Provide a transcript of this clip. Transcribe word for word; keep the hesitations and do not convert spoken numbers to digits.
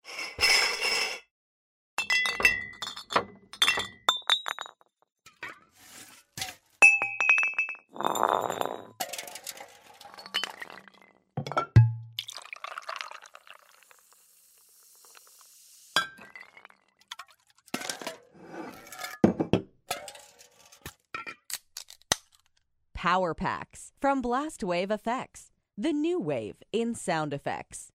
Power Packs from Blast Wave Effects, the new wave in sound effects.